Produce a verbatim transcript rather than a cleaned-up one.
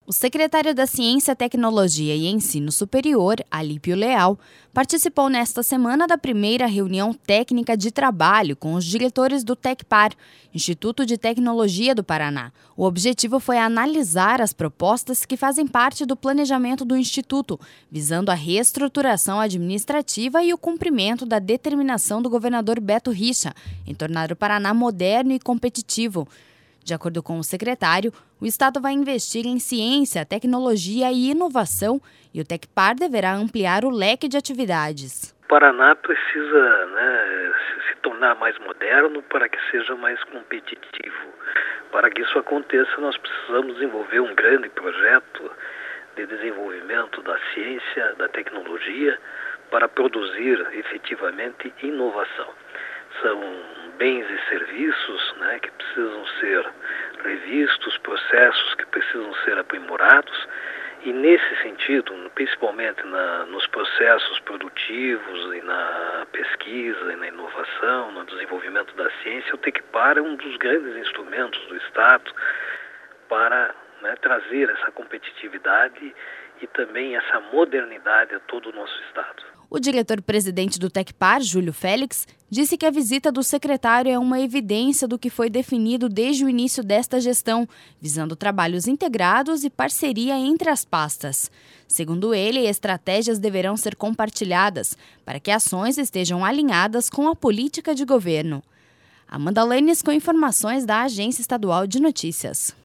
O secretário da Ciência, Tecnologia e Ensino Superior, Alípio Leal, participou nesta semana da primeira reunião técnica de trabalho com os diretores do Tecpar, Instituto de Tecnologia do Paraná. O objetivo foi analisar as propostas que fazem parte do planejamento do Instituto, visando a reestruturação administrativa e o cumprimento da determinação do governador Beto Richa em tornar o Paraná moderno e competitivo. De acordo com o secretário, o Estado vai investir em ciência, tecnologia e inovação e o Tecpar deverá ampliar o leque de atividades. O Paraná precisa né, se tornar mais moderno para que seja mais competitivo. Para que isso aconteça, nós precisamos desenvolver um grande projeto de desenvolvimento da ciência, da tecnologia, para produzir efetivamente inovação. São bens e serviços né, que precisam ser revistos, processos que precisam ser aprimorados e nesse sentido, principalmente na, nos processos produtivos e na pesquisa e na inovação, no desenvolvimento da ciência, o Tecpar é um dos grandes instrumentos do Estado para né, trazer essa competitividade e também essa modernidade a todo o nosso Estado. O diretor-presidente do Tecpar, Júlio Félix, disse que a visita do secretário é uma evidência do que foi definido desde o início desta gestão, visando trabalhos integrados e parceria entre as pastas. Segundo ele, estratégias deverão ser compartilhadas para que ações estejam alinhadas com a política de governo. Amanda Lanes com informações da Agência Estadual de Notícias.